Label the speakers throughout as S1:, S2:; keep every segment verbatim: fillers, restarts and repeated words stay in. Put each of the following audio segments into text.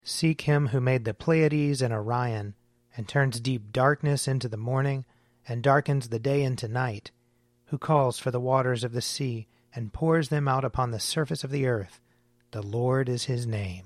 S1: Seek him who made the Pleiades and Orion, and turns deep darkness into the morning, and darkens the day into night, who calls for the waters of the sea, and pours them out upon the surface of the earth. The Lord is his name.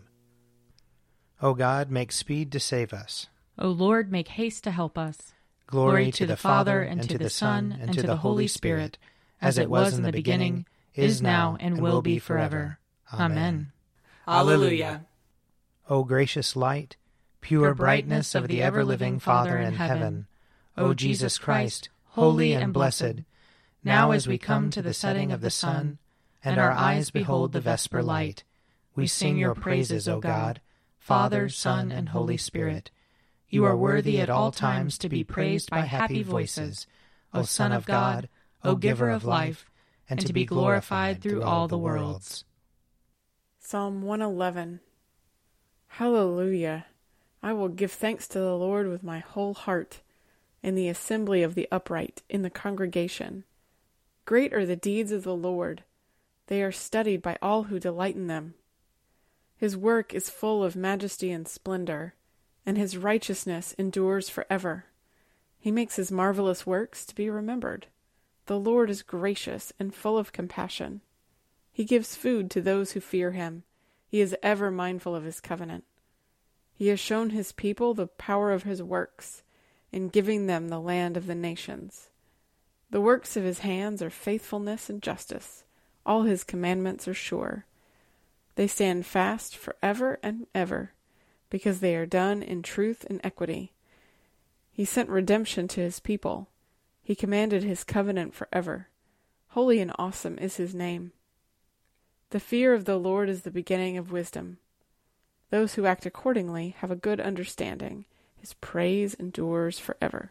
S1: O God, make speed to save us.
S2: O Lord, make haste to help us.
S1: Glory, Glory to, to the Father, and to the Son, and to the Holy Spirit, as it was in the beginning, is now, and will be forever. Amen.
S3: Alleluia.
S1: O gracious light, pure brightness of the ever-living Father in heaven, O Jesus Christ, holy and blessed, now as we come to the setting of the sun, and our eyes behold the vesper light, we sing your praises, O God, Father, Son, and Holy Spirit. You are worthy at all times to be praised by happy voices, O Son of God, O Giver of life, and to be glorified through all the worlds.
S4: Psalm one eleven. Hallelujah! I will give thanks to the Lord with my whole heart, in the assembly of the upright, in the congregation. Great are the deeds of the Lord. They are studied by all who delight in them. His work is full of majesty and splendor, and his righteousness endures forever. He makes his marvelous works to be remembered. The Lord is gracious and full of compassion. He gives food to those who fear him. He is ever mindful of his covenant. He has shown his people the power of his works, in giving them the land of the nations. The works of his hands are faithfulness and justice. All his commandments are sure. They stand fast forever and ever, because they are done in truth and equity. He sent redemption to his people. He commanded his covenant forever. Holy and awesome is his name. The fear of the Lord is the beginning of wisdom. Those who act accordingly have a good understanding. His praise endures forever.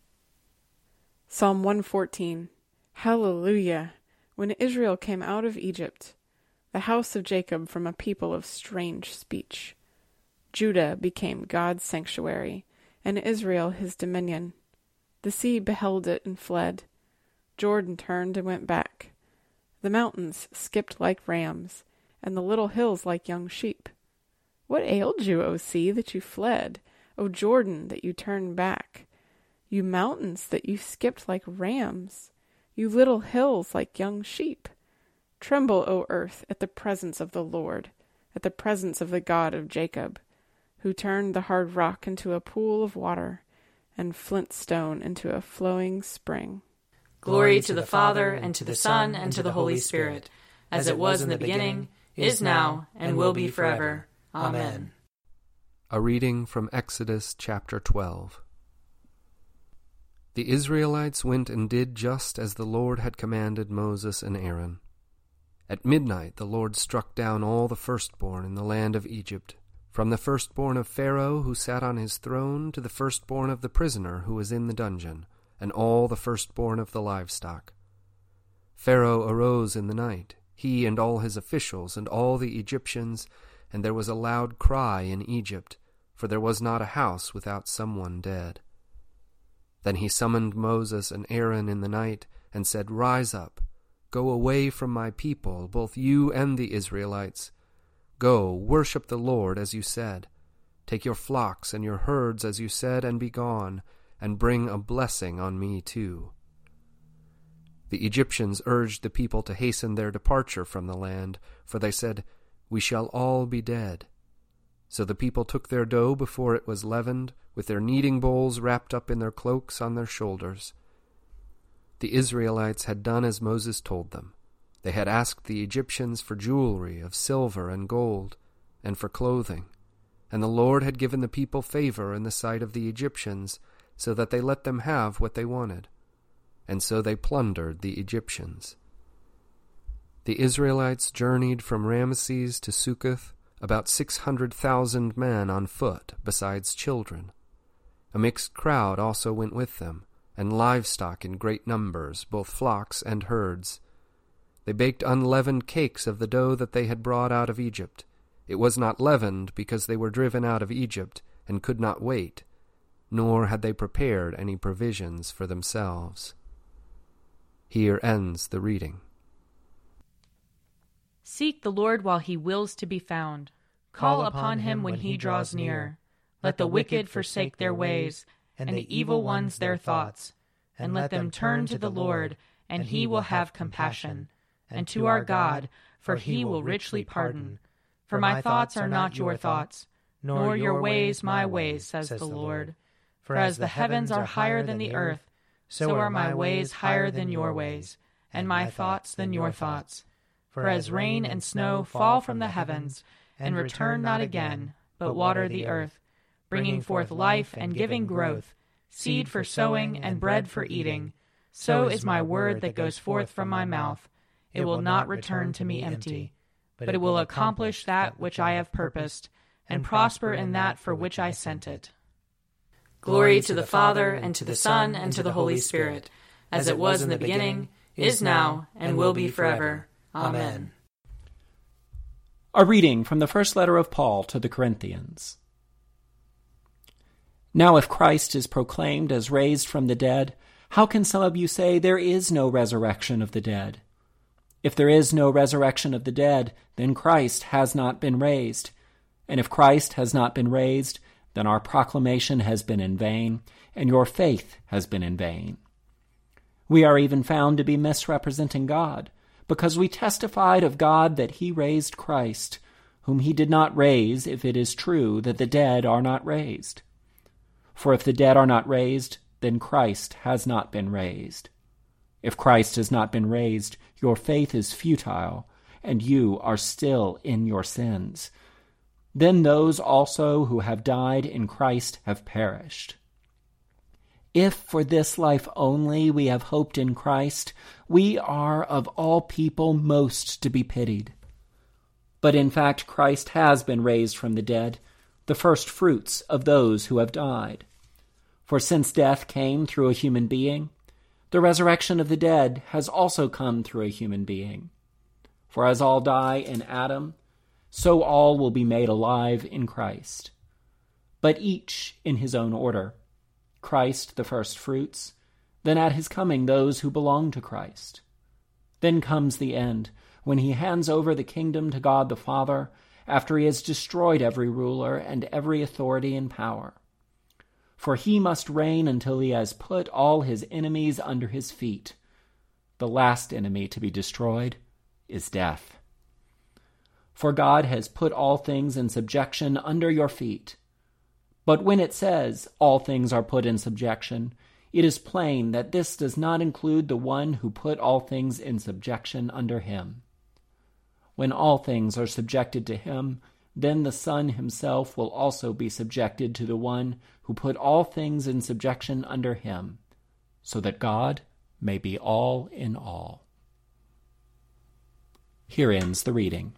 S4: Psalm one fourteen. Hallelujah! When Israel came out of Egypt, the house of Jacob from a people of strange speech. Judah became God's sanctuary, and Israel his dominion. The sea beheld it and fled. Jordan turned and went back. The mountains skipped like rams, and the little hills like young sheep. What ailed you, O sea, that you fled? O Jordan, that you turned back? You mountains, that you skipped like rams? You little hills like young sheep? Tremble, O earth, at the presence of the Lord, at the presence of the God of Jacob, who turned the hard rock into a pool of water, and flint stone into a flowing spring.
S3: Glory to the Father, and to the Son, and to the Holy Spirit, as it was in the beginning, is now, and will be forever. Amen.
S5: A reading from Exodus chapter twelve. The Israelites went and did just as the Lord had commanded Moses and Aaron. At midnight the Lord struck down all the firstborn in the land of Egypt, from the firstborn of Pharaoh who sat on his throne to the firstborn of the prisoner who was in the dungeon, and all the firstborn of the livestock. Pharaoh arose in the night, he and all his officials and all the Egyptians, and there was a loud cry in Egypt, for there was not a house without someone dead. Then he summoned Moses and Aaron in the night, and said, Rise up, go away from my people, both you and the Israelites. Go, worship the Lord as you said. Take your flocks and your herds as you said, and be gone, and bring a blessing on me too. The Egyptians urged the people to hasten their departure from the land, for they said, We shall all be dead. So the people took their dough before it was leavened, with their kneading bowls wrapped up in their cloaks on their shoulders. The Israelites had done as Moses told them. They had asked the Egyptians for jewelry of silver and gold, and for clothing, and the Lord had given the people favor in the sight of the Egyptians, so that they let them have what they wanted. And so they plundered the Egyptians. The Israelites journeyed from Ramesses to Succoth, about six hundred thousand men on foot, besides children. A mixed crowd also went with them, and livestock in great numbers, both flocks and herds. They baked unleavened cakes of the dough that they had brought out of Egypt. It was not leavened, because they were driven out of Egypt, and could not wait, nor had they prepared any provisions for themselves. Here ends the reading.
S2: Seek the Lord while he wills to be found. Call upon him when he draws near. Let the wicked forsake their ways, and the evil ones their thoughts. And let them turn to the Lord, and he will have compassion, and to our God, for he will richly pardon. For my thoughts are not your thoughts, nor your ways my ways, says the Lord. For as the heavens are higher than the earth, so are my ways higher than your ways, and my thoughts than your thoughts. For as rain and snow fall from the heavens, and return not again, but water the earth, bringing forth life and giving growth, seed for sowing and bread for eating, so is my word that goes forth from my mouth. It will not return to me empty, but it will accomplish that which I have purposed, and prosper in that for which I sent it.
S3: Glory to the Father, and to the Son, and to the Holy Spirit, as it was in the beginning, is now, and will be forever. Amen.
S6: A reading from the first letter of Paul to the Corinthians. Now if Christ is proclaimed as raised from the dead, how can some of you say there is no resurrection of the dead? If there is no resurrection of the dead, then Christ has not been raised. And if Christ has not been raised, then our proclamation has been in vain, and your faith has been in vain. We are even found to be misrepresenting God, because we testified of God that he raised Christ, whom he did not raise, if it is true that the dead are not raised. For if the dead are not raised, then Christ has not been raised. If Christ has not been raised, your faith is futile, and you are still in your sins. Then those also who have died in Christ have perished. If for this life only we have hoped in Christ, we are of all people most to be pitied. But in fact Christ has been raised from the dead, the first fruits of those who have died. For since death came through a human being, the resurrection of the dead has also come through a human being. For as all die in Adam, so all will be made alive in Christ. But each in his own order. Christ the first fruits, then at his coming those who belong to Christ. Then comes the end, when he hands over the kingdom to God the Father, after he has destroyed every ruler and every authority and power. For he must reign until he has put all his enemies under his feet. The last enemy to be destroyed is death. For God has put all things in subjection under your feet. But when it says, all things are put in subjection, it is plain that this does not include the one who put all things in subjection under him. When all things are subjected to him, then the Son himself will also be subjected to the one who put all things in subjection under him, so that God may be all in all. Here ends the reading.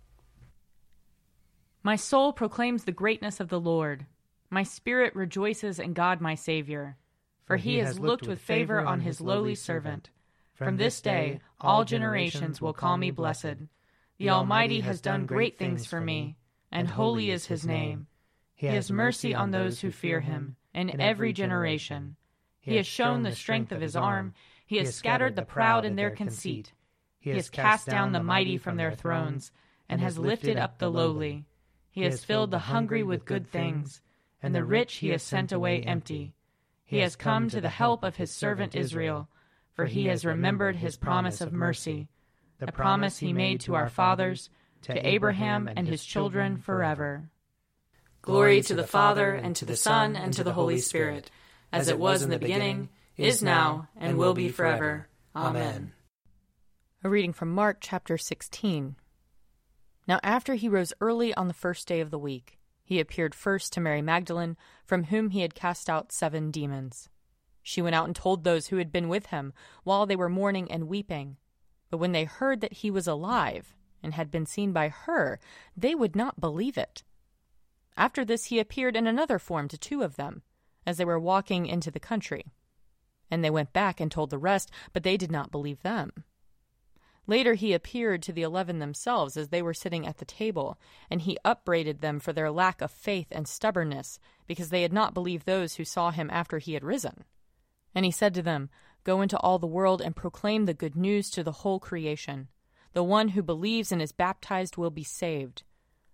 S2: My soul proclaims the greatness of the Lord. My spirit rejoices in God my Savior, for he has looked with favor on his lowly servant. From this day all generations will call me blessed. The Almighty has done great things for me, and holy is his name. He has mercy on those who fear him, in every generation. He has shown the strength of his arm. He has scattered the proud in their conceit. He has cast down the mighty from their thrones, and has lifted up the lowly. He has filled the hungry with good things, and the rich he has sent away empty. He has come to the help of his servant Israel, for he has remembered his promise of mercy, the promise he made to our fathers, to Abraham and his children forever.
S3: Glory to the Father, and to the Son, and to the Holy Spirit, as it was in the beginning, is now, and will be forever. Amen.
S2: A reading from Mark chapter sixteen. Now after he rose early on the first day of the week, he appeared first to Mary Magdalene, from whom he had cast out seven demons. She went out and told those who had been with him, while they were mourning and weeping. But when they heard that he was alive, and had been seen by her, they would not believe it. After this he appeared in another form to two of them, as they were walking into the country. And they went back and told the rest, but they did not believe them. Later he appeared to the eleven themselves as they were sitting at the table, and he upbraided them for their lack of faith and stubbornness, because they had not believed those who saw him after he had risen. And he said to them, Go into all the world and proclaim the good news to the whole creation. The one who believes and is baptized will be saved,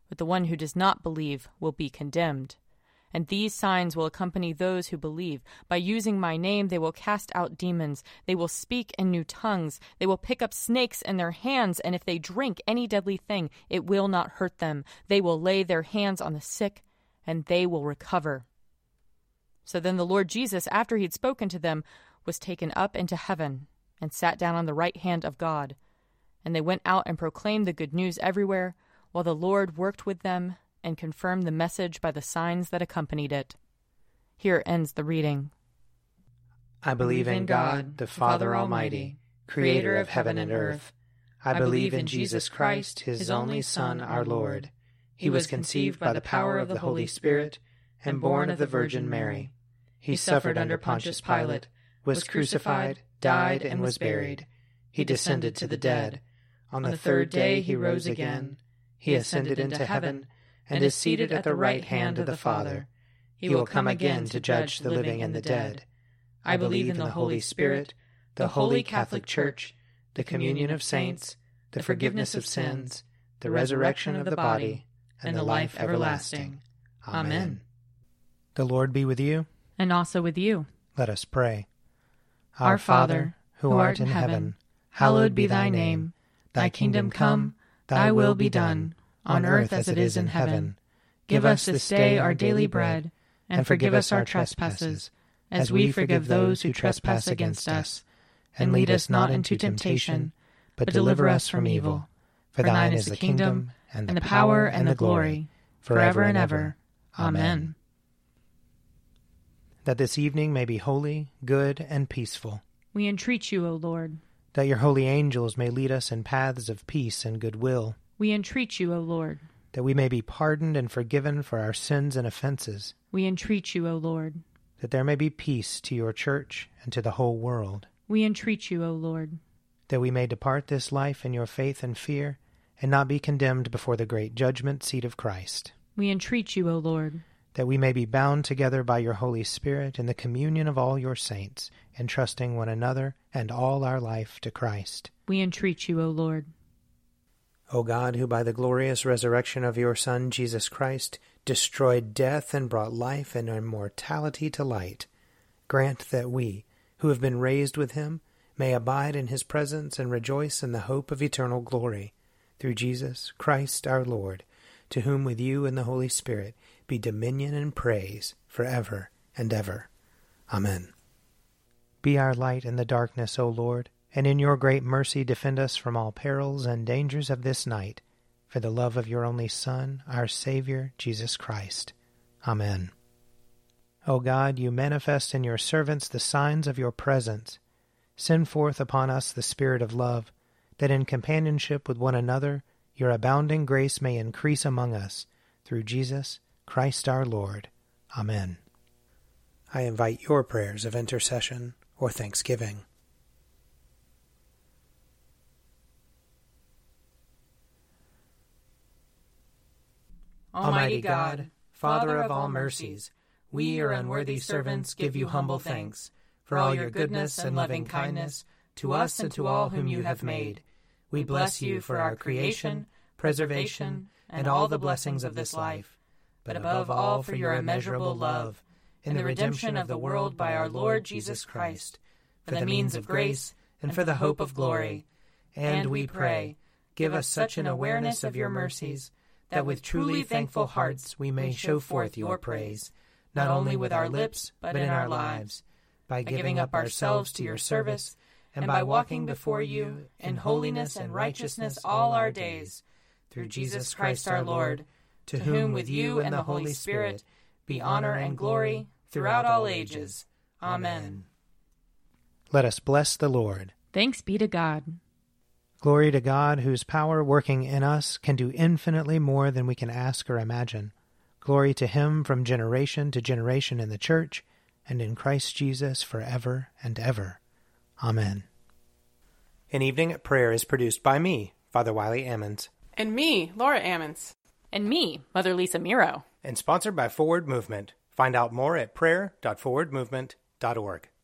S2: but the one who does not believe will be condemned. And these signs will accompany those who believe. By using my name they will cast out demons. They will speak in new tongues. They will pick up snakes in their hands, and if they drink any deadly thing, it will not hurt them. They will lay their hands on the sick, and they will recover." So then the Lord Jesus, after he had spoken to them, was taken up into heaven and sat down on the right hand of God. And they went out and proclaimed the good news everywhere, while the Lord worked with them and confirmed the message by the signs that accompanied it. Here ends the reading.
S1: I believe in God, the Father Almighty, creator of heaven and earth. I believe in Jesus Christ, his only Son, our Lord. He was conceived by the power of the Holy Spirit and born of the Virgin Mary. He suffered under Pontius Pilate, was crucified, died, and was buried. He descended to the dead. On the third day he rose again. He ascended into heaven and is seated at the right hand of the Father. He will come again to judge the living and the dead. I believe in the Holy Spirit, the Holy Catholic Church, the communion of saints, the forgiveness of sins, the resurrection of the body, and the life everlasting. Amen. The Lord be with you.
S2: And also with you.
S1: Let us pray.
S2: Our Father, who art in heaven, hallowed be thy name. Thy kingdom come, thy will be done, on earth as it is in heaven. Give us this day our daily bread, and forgive us our trespasses, as we forgive those who trespass against us. And lead us not into temptation, but deliver us from evil. For thine is the kingdom, and the power, and the glory, forever and ever. Amen.
S1: That this evening may be holy, good, and peaceful.
S2: We entreat you, O Lord.
S1: That your holy angels may lead us in paths of peace and goodwill.
S2: We entreat you, O Lord.
S1: That we may be pardoned and forgiven for our sins and offenses.
S2: We entreat you, O Lord.
S1: That there may be peace to your church and to the whole world.
S2: We entreat you, O Lord.
S1: That we may depart this life in your faith and fear, and not be condemned before the great judgment seat of Christ.
S2: We entreat you, O Lord.
S1: That we may be bound together by your Holy Spirit in the communion of all your saints, entrusting one another and all our life to Christ.
S2: We entreat you, O Lord.
S1: O God, who by the glorious resurrection of your Son, Jesus Christ, destroyed death and brought life and immortality to light, grant that we, who have been raised with him, may abide in his presence and rejoice in the hope of eternal glory. Through Jesus Christ our Lord, to whom with you and the Holy Spirit be dominion and praise forever and ever. Amen. Be our light in the darkness, O Lord, and in your great mercy defend us from all perils and dangers of this night, for the love of your only Son, our Savior, Jesus Christ. Amen. O God, you manifest in your servants the signs of your presence. Send forth upon us the Spirit of love, that in companionship with one another your abounding grace may increase among us, through Jesus Christ our Lord. Amen. I invite your prayers of intercession or thanksgiving.
S3: Almighty God, Father of all mercies, we, your unworthy servants, give you humble thanks for all your goodness and loving kindness to us and to all whom you have made. We bless you for our creation, preservation, and all the blessings of this life, but above all for your immeasurable love in the redemption of the world by our Lord Jesus Christ, for the means of grace and for the hope of glory. And we pray, give us such an awareness of your mercies that with truly thankful hearts we may show forth your praise, not only with our lips, but in our lives, by giving up ourselves to your service, and by walking before you in holiness and righteousness all our days, through Jesus Christ our Lord, to whom with you and the Holy Spirit be honor and glory throughout all ages. Amen.
S1: Let us bless the Lord.
S2: Thanks be to God.
S1: Glory to God, whose power working in us can do infinitely more than we can ask or imagine. Glory to him from generation to generation in the Church, and in Christ Jesus forever and ever. Amen. An Evening at Prayer is produced by me, Father Wiley Ammons.
S4: And me, Laura Ammons.
S2: And me, Mother Lisa Miro.
S1: And sponsored by Forward Movement. Find out more at prayer dot forward movement dot org.